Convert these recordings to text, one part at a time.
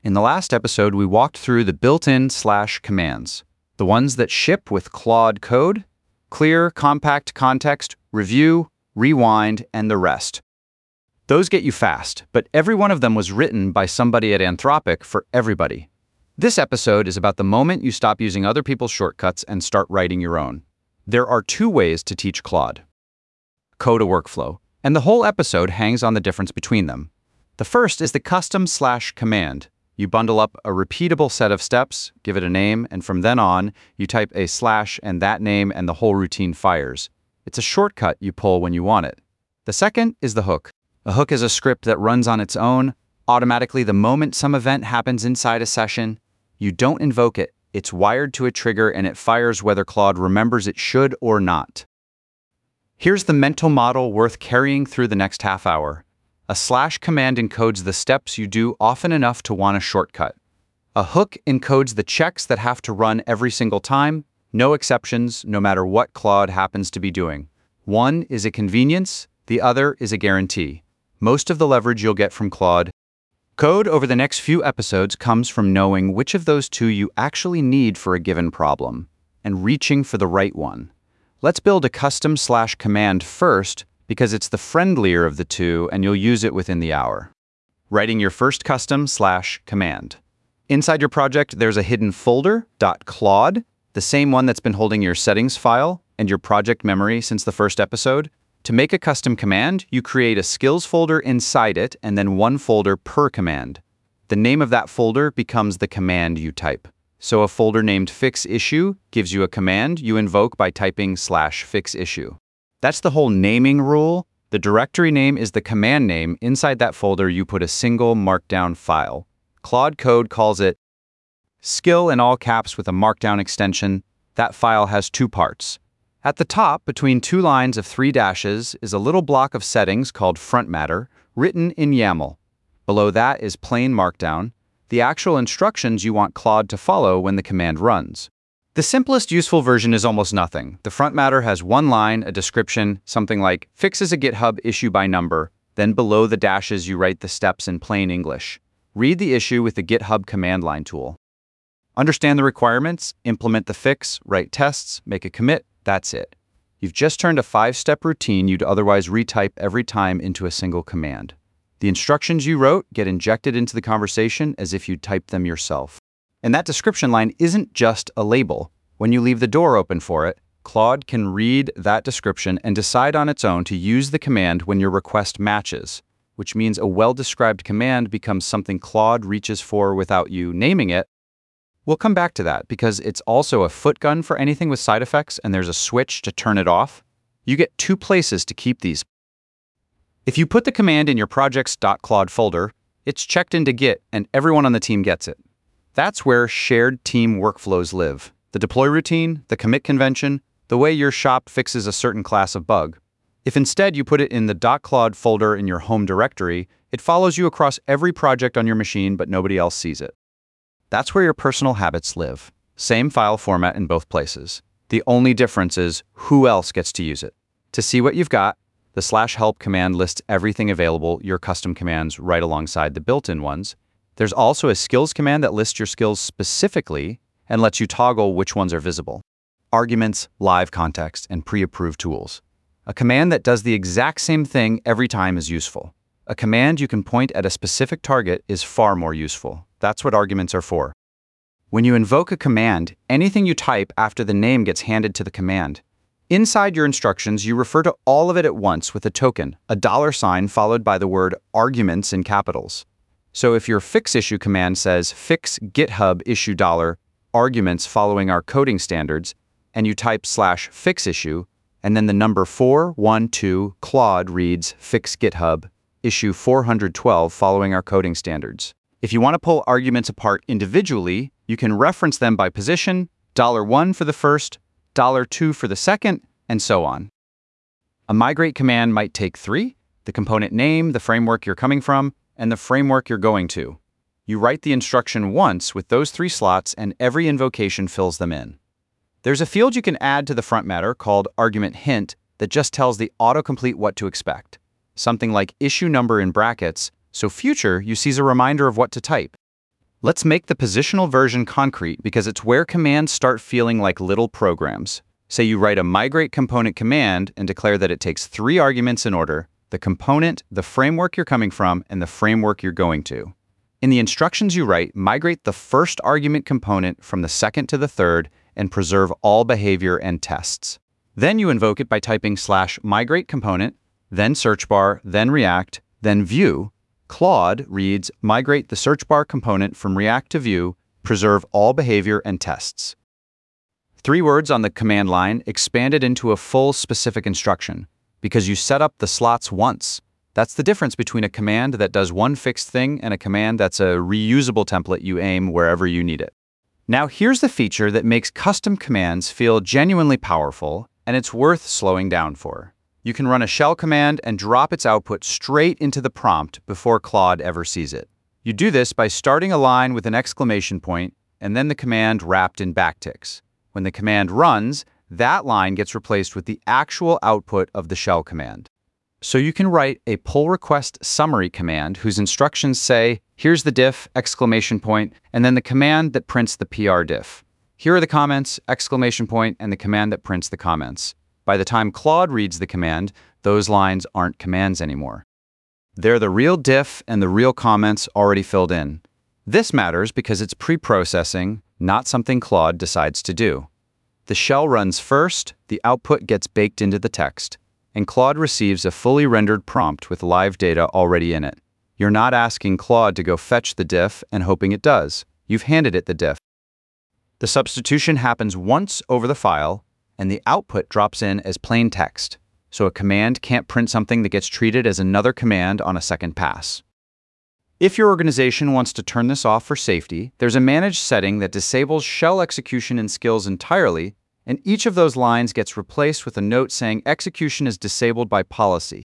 In the last episode, we walked through the built-in / commands, the ones that ship with Claude Code: clear, compact, context, review, rewind, and the rest. Those get you fast, but every one of them was written by somebody at Anthropic for everybody. This episode is about the moment you stop using other people's shortcuts and start writing your own. There are 2 ways to teach Claude. Code a workflow, and the whole episode hangs on the difference between them. The first is the custom / command. You bundle up a repeatable set of steps, give it a name, and from then on, you type a / and that name and the whole routine fires. It's a shortcut you pull when you want it. The second is the hook. A hook is a script that runs on its own, automatically the moment some event happens inside a session. You don't invoke it. It's wired to a trigger and it fires whether Claude remembers it should or not. Here's the mental model worth carrying through the next half hour. A / command encodes the steps you do often enough to want a shortcut. A hook encodes the checks that have to run every single time, no exceptions, no matter what Claude happens to be doing. One is a convenience, the other is a guarantee. Most of the leverage you'll get from Claude Code over the next few episodes comes from knowing which of those 2 you actually need for a given problem, and reaching for the right one. Let's build a custom / command first, because it's the friendlier of the 2 and you'll use it within the hour. Writing your first custom / command. Inside your project, there's a hidden folder, .claude, the same one that's been holding your settings file and your project memory since the first episode. To make a custom command, you create a skills folder inside it and then 1 folder per command. The name of that folder becomes the command you type. So a folder named fixIssue gives you a command you invoke by typing /fixIssue. That's the whole naming rule. The directory name is the command name. Inside that folder, you put a single markdown file. Claude Code calls it skill in all caps with a markdown extension. That file has 2 parts. At the top, between 2 lines of 3 dashes, is a little block of settings called front matter, written in YAML. Below that is plain markdown, the actual instructions you want Claude to follow when the command runs. The simplest useful version is almost nothing. The front matter has 1 line, a description, something like fixes a GitHub issue by number. Then below the dashes you write the steps in plain English. Read the issue with the GitHub command line tool. Understand the requirements, implement the fix, write tests, make a commit, that's it. You've just turned a 5-step routine you'd otherwise retype every time into a single command. The instructions you wrote get injected into the conversation as if you'd typed them yourself. And that description line isn't just a label. When you leave the door open for it, Claude can read that description and decide on its own to use the command when your request matches, which means a well-described command becomes something Claude reaches for without you naming it. We'll come back to that because it's also a footgun for anything with side effects and there's a switch to turn it off. You get 2 places to keep these. If you put the command in your projects.claude folder, it's checked into Git and everyone on the team gets it. That's where shared team workflows live. The deploy routine, the commit convention, the way your shop fixes a certain class of bug. If instead you put it in the .claude folder in your home directory, it follows you across every project on your machine but nobody else sees it. That's where your personal habits live. Same file format in both places. The only difference is who else gets to use it. To see what you've got, the /help command lists everything available, your custom commands right alongside the built-in ones. There's also a skills command that lists your skills specifically and lets you toggle which ones are visible. Arguments, live context, and pre-approved tools. A command that does the exact same thing every time is useful. A command you can point at a specific target is far more useful. That's what arguments are for. When you invoke a command, anything you type after the name gets handed to the command. Inside your instructions, you refer to all of it at once with a token, a $ followed by the word arguments in capitals. So if your fixIssue command says fix GitHub issue $arguments following our coding standards, and you type /fixIssue, and then the number 412 Claude reads fix GitHub issue 412 following our coding standards. If you want to pull arguments apart individually, you can reference them by position, $1 for the first, $2 for the second, and so on. A migrate command might take 3, the component name, the framework you're coming from, and the framework you're going to. You write the instruction once with those 3 slots and every invocation fills them in. There's a field you can add to the front matter called argument hint that just tells the autocomplete what to expect. Something like issue number in brackets, so future you sees a reminder of what to type. Let's make the positional version concrete because it's where commands start feeling like little programs. Say you write a migrate component command and declare that it takes 3 arguments in order: the component, the framework you're coming from, and the framework you're going to. In the instructions you write, migrate the first argument component from the second to the third and preserve all behavior and tests. Then you invoke it by typing /migrate component, then search bar, then React, then Vue. Claude reads migrate the search bar component from React to Vue, preserve all behavior and tests. 3 words on the command line expanded into a full specific instruction because you set up the slots once. That's the difference between a command that does one fixed thing and a command that's a reusable template you aim wherever you need it. Now here's the feature that makes custom commands feel genuinely powerful, and it's worth slowing down for. You can run a shell command and drop its output straight into the prompt before Claude ever sees it. You do this by starting a line with an exclamation point and then the command wrapped in backticks. When the command runs, that line gets replaced with the actual output of the shell command. So you can write a pull request summary command whose instructions say, here's the diff, exclamation point, and then the command that prints the PR diff. Here are the comments, exclamation point, and the command that prints the comments. By the time Claude reads the command, those lines aren't commands anymore. They're the real diff and the real comments already filled in. This matters because it's pre-processing, not something Claude decides to do. The shell runs first, the output gets baked into the text, and Claude receives a fully rendered prompt with live data already in it. You're not asking Claude to go fetch the diff and hoping it does. You've handed it the diff. The substitution happens once over the file, and the output drops in as plain text, so a command can't print something that gets treated as another command on a second pass. If your organization wants to turn this off for safety, there's a managed setting that disables shell execution and skills entirely, and each of those lines gets replaced with a note saying execution is disabled by policy.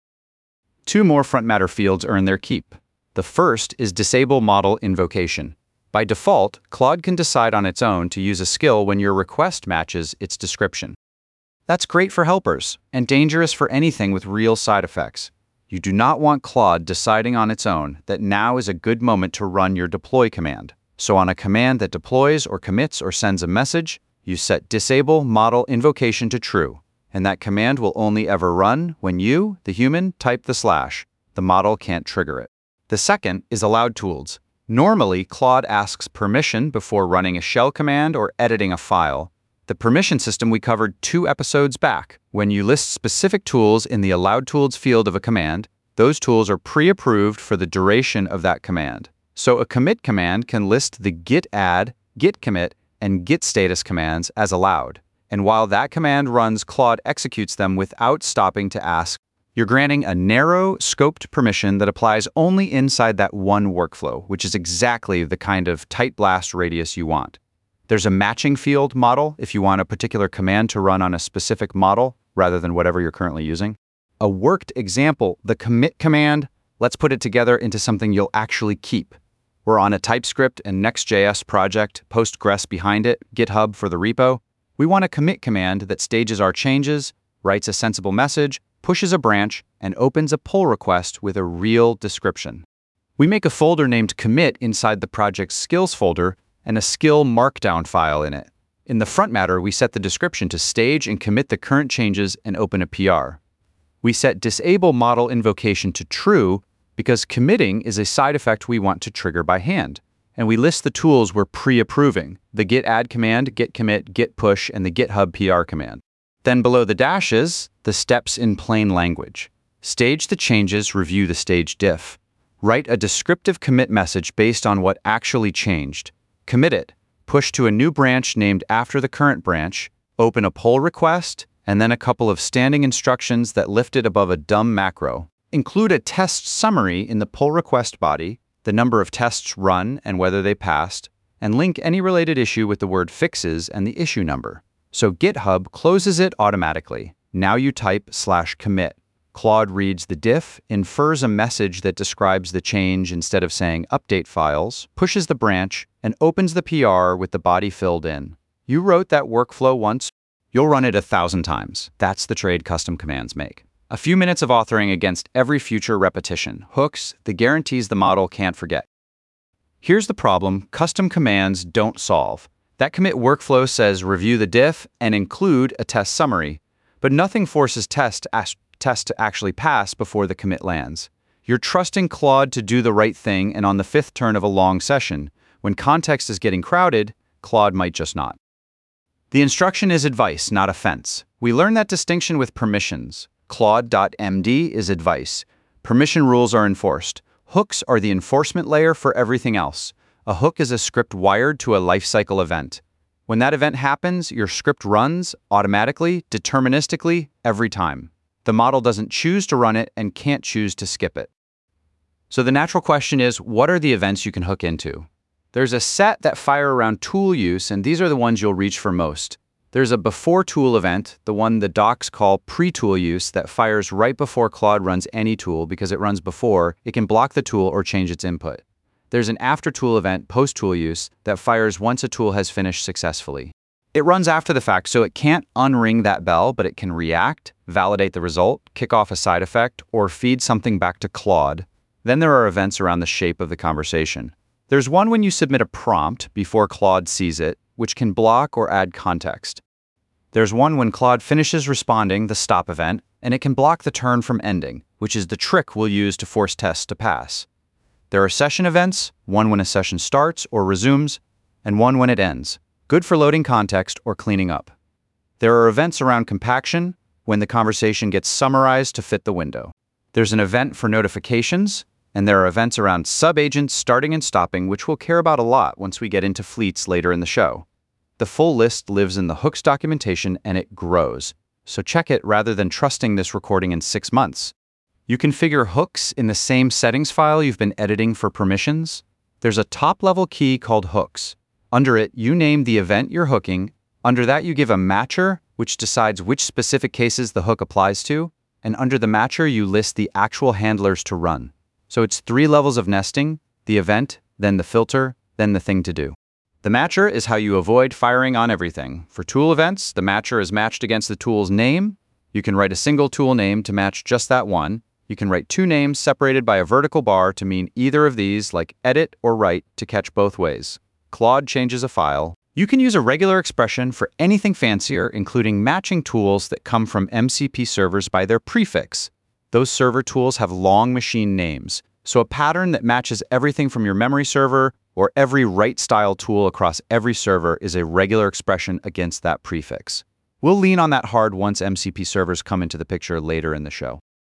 2 more front matter fields earn their keep. The first is disable model invocation. By default, Claude can decide on its own to use a skill when your request matches its description. That's great for helpers, and dangerous for anything with real side effects. You do not want Claude deciding on its own that now is a good moment to run your deploy command. So on a command that deploys or commits or sends a message, you set disable model invocation to true, and that command will only ever run when you, the human, type the /. The model can't trigger it. The second is allowed tools. Normally, Claude asks permission before running a shell command or editing a file. The permission system we covered 2 episodes back. When you list specific tools in the allowed tools field of a command, those tools are pre-approved for the duration of that command. So a commit command can list the git add, git commit, and git status commands as allowed. And while that command runs, Claude executes them without stopping to ask. You're granting a narrow, scoped permission that applies only inside that one workflow, which is exactly the kind of tight blast radius you want. There's a matching field model if you want a particular command to run on a specific model rather than whatever you're currently using. A worked example, the commit command, let's put it together into something you'll actually keep. We're on a TypeScript and Next.js project, Postgres behind it, GitHub for the repo. We want a commit command that stages our changes, writes a sensible message, pushes a branch, and opens a pull request with a real description. We make a folder named commit inside the project's skills folder and a skill markdown file in it. In the front matter, we set the description to stage and commit the current changes and open a PR. We set disable model invocation to true because committing is a side effect we want to trigger by hand. And we list the tools we're pre-approving: the git add command, git commit, git push, and the GitHub PR command. Then below the dashes, the steps in plain language. Stage the changes, review the stage diff. Write a descriptive commit message based on what actually changed. Commit it. Push to a new branch named after the current branch. Open a pull request, and then a couple of standing instructions that lift it above a dumb macro. Include a test summary in the pull request body, the number of tests run and whether they passed, and link any related issue with the word fixes and the issue number. So GitHub closes it automatically. Now you type /commit. Claude reads the diff, infers a message that describes the change instead of saying update files, pushes the branch, and opens the PR with the body filled in. You wrote that workflow once, you'll run it 1,000 times. That's the trade custom commands make. A few minutes of authoring against every future repetition. Hooks, the guarantees the model can't forget. Here's the problem custom commands don't solve. That commit workflow says review the diff and include a test summary, but nothing forces test to actually pass before the commit lands. You're trusting Claude to do the right thing, and on the fifth turn of a long session, when context is getting crowded, Claude might just not. The instruction is advice, not offense. We learn that distinction with permissions. Claude.md is advice. Permission rules are enforced. Hooks are the enforcement layer for everything else. A hook is a script wired to a lifecycle event. When that event happens, your script runs automatically, deterministically, every time. The model doesn't choose to run it and can't choose to skip it. So the natural question is, what are the events you can hook into? There's a set that fire around tool use, and these are the ones you'll reach for most. There's a before tool event, the one the docs call pre-tool use, that fires right before Claude runs any tool because it runs before, it can block the tool or change its input. There's an after tool event, post-tool use, that fires once a tool has finished successfully. It runs after the fact, so it can't unring that bell, but it can react, validate the result, kick off a side effect, or feed something back to Claude. Then there are events around the shape of the conversation. There's one when you submit a prompt before Claude sees it, which can block or add context. There's one when Claude finishes responding, the stop event, and it can block the turn from ending, which is the trick we'll use to force tests to pass. There are session events, one when a session starts or resumes, and one when it ends, good for loading context or cleaning up. There are events around compaction, when the conversation gets summarized to fit the window. There's an event for notifications, and there are events around sub-agents starting and stopping, which we'll care about a lot once we get into fleets later in the show. The full list lives in the hooks documentation, and it grows, so check it rather than trusting this recording in 6 months. You configure hooks in the same settings file you've been editing for permissions. There's a top-level key called hooks. Under it, you name the event you're hooking. Under that, you give a matcher, which decides which specific cases the hook applies to, and under the matcher, you list the actual handlers to run. So it's 3 levels of nesting: the event, then the filter, then the thing to do. The matcher is how you avoid firing on everything. For tool events, the matcher is matched against the tool's name. You can write a single tool name to match just that one. You can write 2 names separated by a vertical bar to mean either of these, like edit or write, to catch both ways. Claude changes a file. You can use a regular expression for anything fancier, including matching tools that come from MCP servers by their prefix. Those server tools have long machine names, so a pattern that matches everything from your memory server or every write-style tool across every server is a regular expression against that prefix. We'll lean on that hard once MCP servers come into the picture later in the show.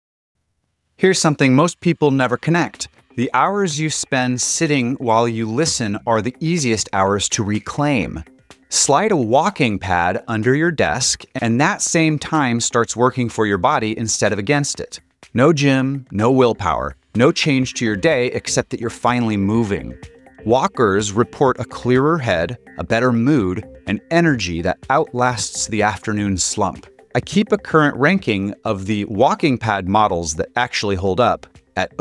Here's something most people never connect. The hours you spend sitting while you listen are the easiest hours to reclaim. Slide a walking pad under your desk, and that same time starts working for your body instead of against it. No gym, no willpower, no change to your day except that you're finally moving. Walkers report a clearer head, a better mood, and energy that outlasts the afternoon slump. I keep a current ranking of the walking pad models that actually hold up at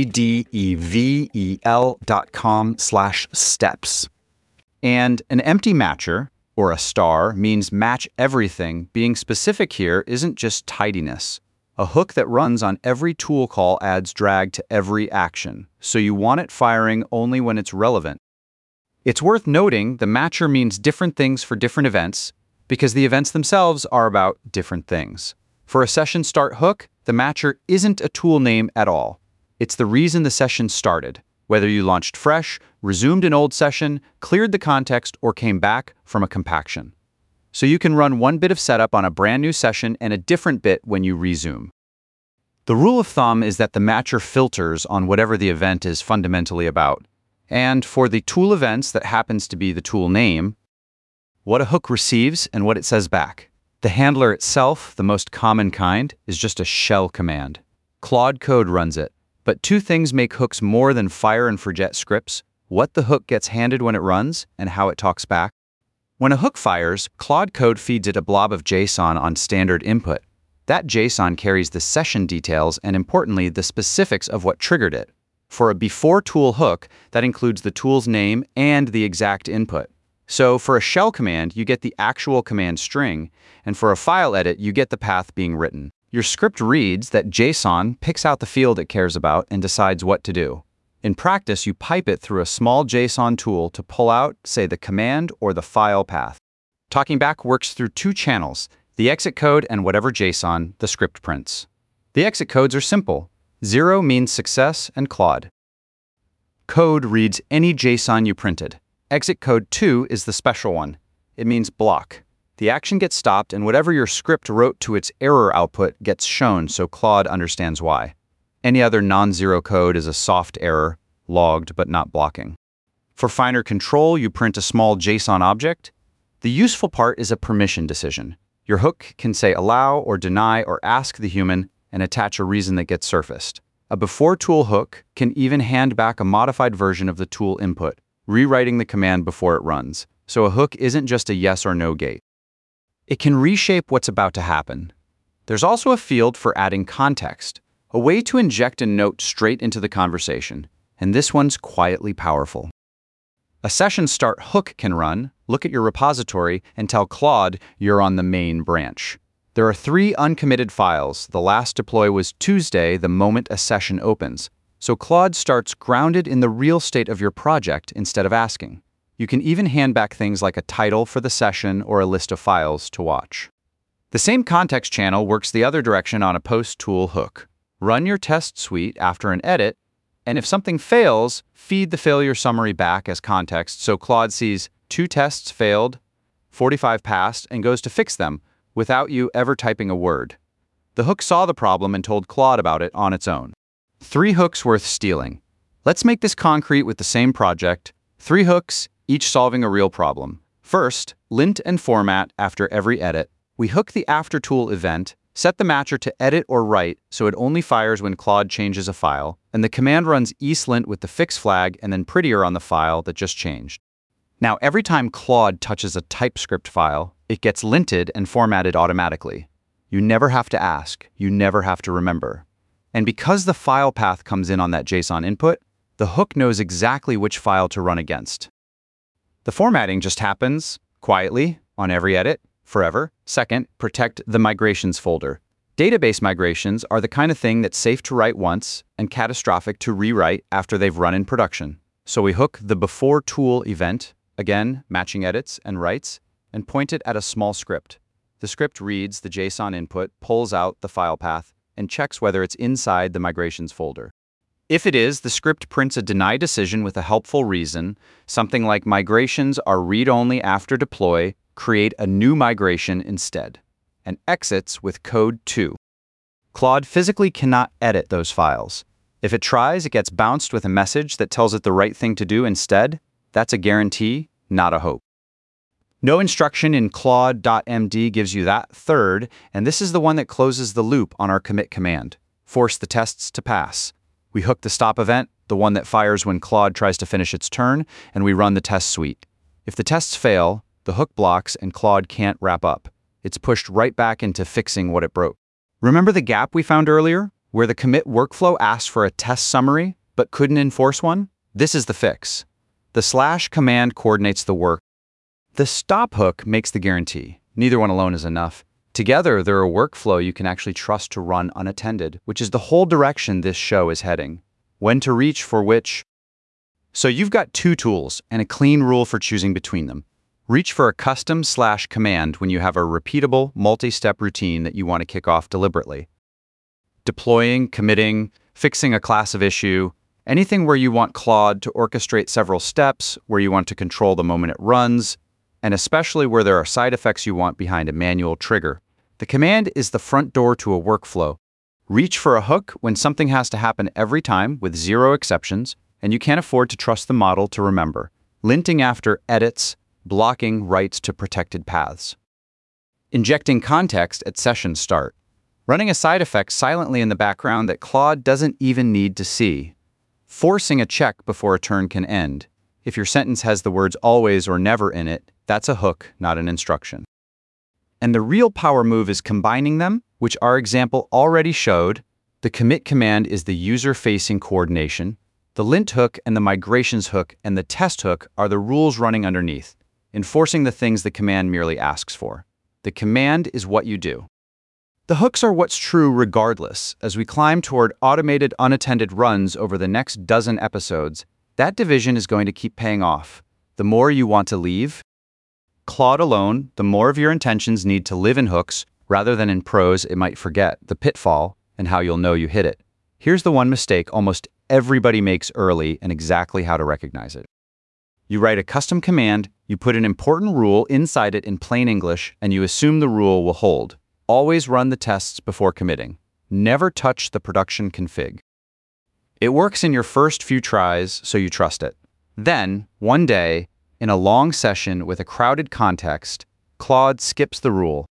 ocdevel.com/steps. And an empty matcher, or a star, means match everything. Being specific here isn't just tidiness. A hook that runs on every tool call adds drag to every action, so you want it firing only when it's relevant. It's worth noting the matcher means different things for different events, because the events themselves are about different things. For a session start hook, the matcher isn't a tool name at all. It's the reason the session started, whether you launched fresh, resumed an old session, cleared the context, or came back from a compaction. So you can run one bit of setup on a brand new session and a different bit when you resume. The rule of thumb is that the matcher filters on whatever the event is fundamentally about. And for the tool events that happens to be the tool name, what a hook receives and what it says back. The handler itself, the most common kind, is just a shell command. Claude Code runs it. But 2 things make hooks more than fire and forget scripts: what the hook gets handed when it runs and how it talks back. When a hook fires, Claude Code feeds it a blob of JSON on standard input. That JSON carries the session details and, importantly, the specifics of what triggered it. For a before tool hook, that includes the tool's name and the exact input. So for a shell command, you get the actual command string, and for a file edit, you get the path being written. Your script reads that JSON, picks out the field it cares about, and decides what to do. In practice, you pipe it through a small JSON tool to pull out, say, the command or the file path. Talking back works through two channels, the exit code and whatever JSON the script prints. The exit codes are simple. 0 means success and Claude. Code reads any JSON you printed. Exit code 2 is the special one. It means block. The action gets stopped and whatever your script wrote to its error output gets shown so Claude understands why. Any other non-zero code is a soft error, logged but not blocking. For finer control, you print a small JSON object. The useful part is a permission decision. Your hook can say allow or deny or ask the human and attach a reason that gets surfaced. A before tool hook can even hand back a modified version of the tool input, rewriting the command before it runs. So a hook isn't just a yes or no gate. It can reshape what's about to happen. There's also a field for adding context, a way to inject a note straight into the conversation, and this one's quietly powerful. A session start hook can run, look at your repository, and tell Claude you're on the main branch. There are 3 uncommitted files. The last deploy was Tuesday, the moment a session opens. So Claude starts grounded in the real state of your project instead of asking. You can even hand back things like a title for the session or a list of files to watch. The same context channel works the other direction on a post-tool hook. Run your test suite after an edit, and if something fails, feed the failure summary back as context so Claude sees 2 tests failed, 45 passed, and goes to fix them without you ever typing a word. The hook saw the problem and told Claude about it on its own. 3 hooks worth stealing. Let's make this concrete with the same project. 3 hooks, each solving a real problem. First, lint and format after every edit. We hook the after tool event, set the matcher to edit or write so it only fires when Claude changes a file, and the command runs eSlint with the fix flag and then prettier on the file that just changed. Now, every time Claude touches a TypeScript file, it gets linted and formatted automatically. You never have to ask, you never have to remember. And because the file path comes in on that JSON input, the hook knows exactly which file to run against. The formatting just happens, quietly, on every edit, forever. Second, protect the migrations folder. Database migrations are the kind of thing that's safe to write once and catastrophic to rewrite after they've run in production. So we hook the before tool event, again, matching edits and writes, and point it at a small script. The script reads the JSON input, pulls out the file path, and checks whether it's inside the migrations folder. If it is, the script prints a deny decision with a helpful reason, something like migrations are read-only after deploy, create a new migration instead, and exits with code 2. Claude physically cannot edit those files. If it tries, it gets bounced with a message that tells it the right thing to do instead. That's a guarantee, not a hope. No instruction in Claude.md gives you that third, and this is the one that closes the loop on our commit command. Force the tests to pass. We hook the stop event, the one that fires when Claude tries to finish its turn, and we run the test suite. If the tests fail, the hook blocks and Claude can't wrap up. It's pushed right back into fixing what it broke. Remember the gap we found earlier, where the commit workflow asked for a test summary, but couldn't enforce one? This is the fix. The / command coordinates the work. The stop hook makes the guarantee. Neither one alone is enough. Together, they're a workflow you can actually trust to run unattended, which is the whole direction this show is heading. When to reach for which. So you've got 2 tools and a clean rule for choosing between them. Reach for a custom / command when you have a repeatable, multi-step routine that you want to kick off deliberately. Deploying, committing, fixing a class of issue, anything where you want Claude to orchestrate several steps, where you want to control the moment it runs, and especially where there are side effects you want behind a manual trigger. The command is the front door to a workflow. Reach for a hook when something has to happen every time with 0 exceptions, and you can't afford to trust the model to remember. Linting after edits, blocking writes to protected paths. Injecting context at session start. Running a side effect silently in the background that Claude doesn't even need to see. Forcing a check before a turn can end. If your sentence has the words always or never in it, that's a hook, not an instruction. And the real power move is combining them, which our example already showed. The commit command is the user-facing coordination. The lint hook and the migrations hook and the test hook are the rules running underneath, enforcing the things the command merely asks for. The command is what you do. The hooks are what's true regardless. As we climb toward automated unattended runs over the next dozen episodes, that division is going to keep paying off. The more you want to leave Claude alone, the more of your intentions need to live in hooks rather than in prose it might forget the pitfall and how you'll know you hit it. Here's the one mistake almost everybody makes early and exactly how to recognize it. You write a custom command, you put an important rule inside it in plain English, and you assume the rule will hold. Always run the tests before committing. Never touch the production config. It works in your first few tries, so you trust it. Then, one day, in a long session with a crowded context, Claude skips the rule.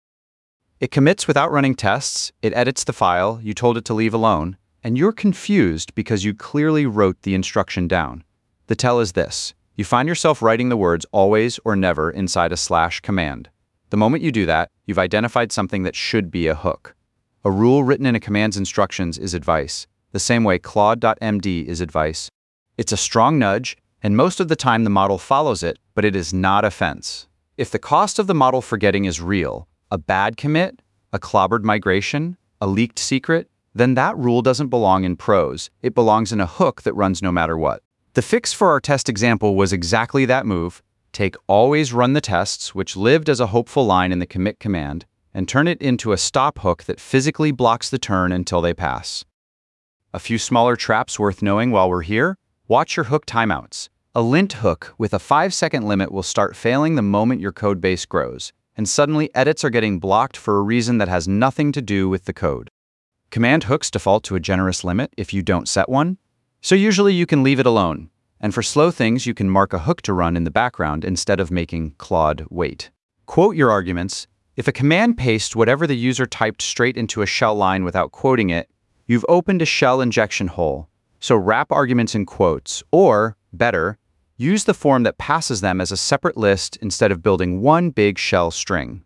It commits without running tests, it edits the file you told it to leave alone, and you're confused because you clearly wrote the instruction down. The tell is this. You find yourself writing the words always or never inside a / command. The moment you do that, you've identified something that should be a hook. A rule written in a command's instructions is advice, the same way Claude.md is advice. It's a strong nudge, and most of the time the model follows it, but it is not offense. If the cost of the model forgetting is real, a bad commit, a clobbered migration, a leaked secret, then that rule doesn't belong in prose. It belongs in a hook that runs no matter what. The fix for our test example was exactly that move. Take always run the tests, which lived as a hopeful line in the commit command, and turn it into a stop hook that physically blocks the turn until they pass. A few smaller traps worth knowing while we're here. Watch your hook timeouts. A lint hook with a 5-second limit will start failing the moment your code base grows, and suddenly edits are getting blocked for a reason that has nothing to do with the code. Command hooks default to a generous limit if you don't set one, so usually you can leave it alone. And for slow things, you can mark a hook to run in the background instead of making Claude wait. Quote your arguments. If a command pastes whatever the user typed straight into a shell line without quoting it, you've opened a shell injection hole. So wrap arguments in quotes, or, better, use the form that passes them as a separate list instead of building one big shell string.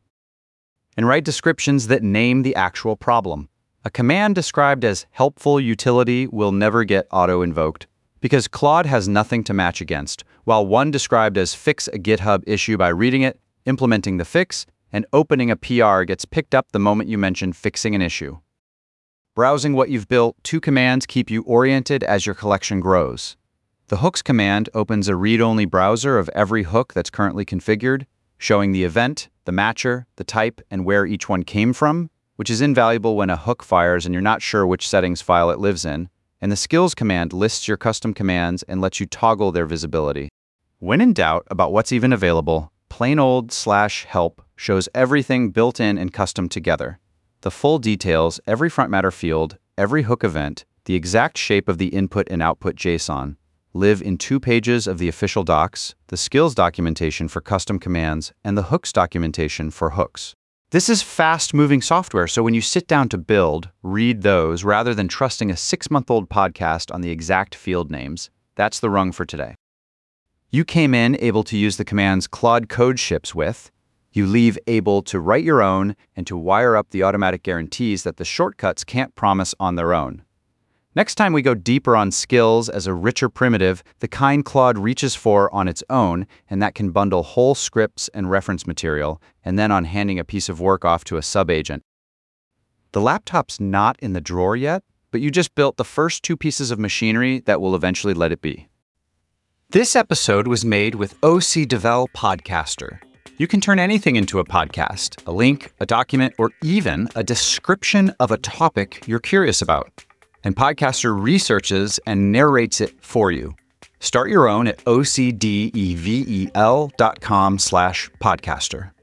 And write descriptions that name the actual problem. A command described as helpful utility will never get auto-invoked, because Claude has nothing to match against, while one described as fix a GitHub issue by reading it, implementing the fix, and opening a PR gets picked up the moment you mention fixing an issue. Browsing what you've built, 2 commands keep you oriented as your collection grows. The hooks command opens a read-only browser of every hook that's currently configured, showing the event, the matcher, the type, and where each one came from, which is invaluable when a hook fires and you're not sure which settings file it lives in. And the skills command lists your custom commands and lets you toggle their visibility. When in doubt about what's even available, plain old /help shows everything built in and custom together. The full details, every front matter field, every hook event, the exact shape of the input and output JSON, live in 2 pages of the official docs, the skills documentation for custom commands, and the hooks documentation for hooks. This is fast-moving software, so when you sit down to build, read those rather than trusting a 6-month-old podcast on the exact field names. That's the rung for today. You came in able to use the commands Claude code ships with. You leave able to write your own and to wire up the automatic guarantees that the shortcuts can't promise on their own. Next time we go deeper on skills as a richer primitive, the kind Claude reaches for on its own, and that can bundle whole scripts and reference material, and then on handing a piece of work off to a sub-agent. The laptop's not in the drawer yet, but you just built the first 2 pieces of machinery that will eventually let it be. This episode was made with OC Devel Podcaster. You can turn anything into a podcast, a link, a document, or even a description of a topic you're curious about. And Podcaster researches and narrates it for you. Start your own at ocdevel.com/podcaster.